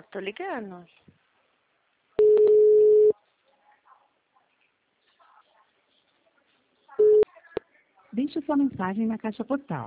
tô ligando. Deixe sua mensagem na caixa postal.